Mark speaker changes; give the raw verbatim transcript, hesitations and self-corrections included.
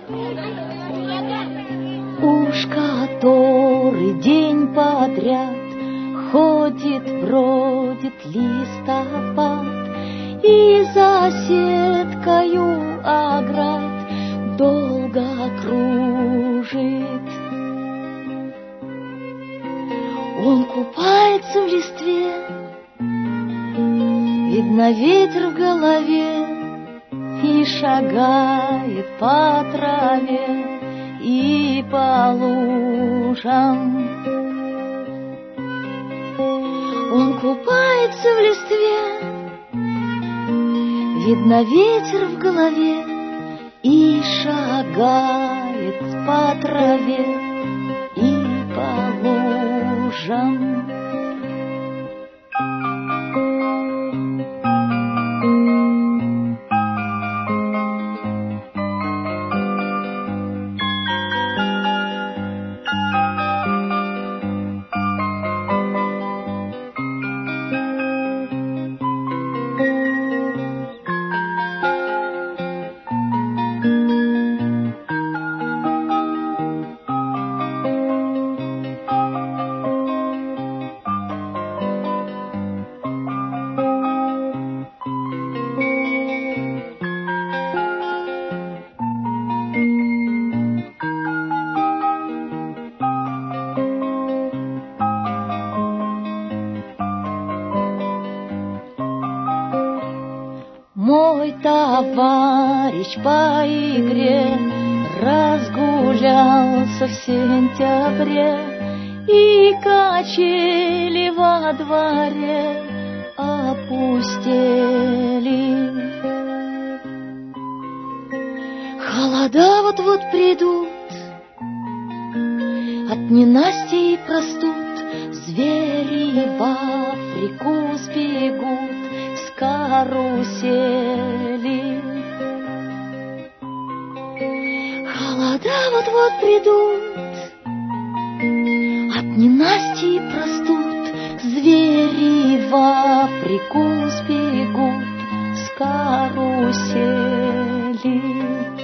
Speaker 1: Уж который день подряд ходит, бродит листопад, и за сеткою оград долго кружит. Он купается в листве, видно ветер в голове, и шагает по траве и по лужам. Он купается в листве, видно ветер в голове, и шагает по траве и по лужам. Мой товарищ по игре разгулялся в сентябре, и качели во дворе опустели. Холода вот-вот придут, от ненастья и простуд звери в Африку сбегут с карусели. Холода вот-вот придут, от ненастья и простуд звери в Африку сбегут с карусели.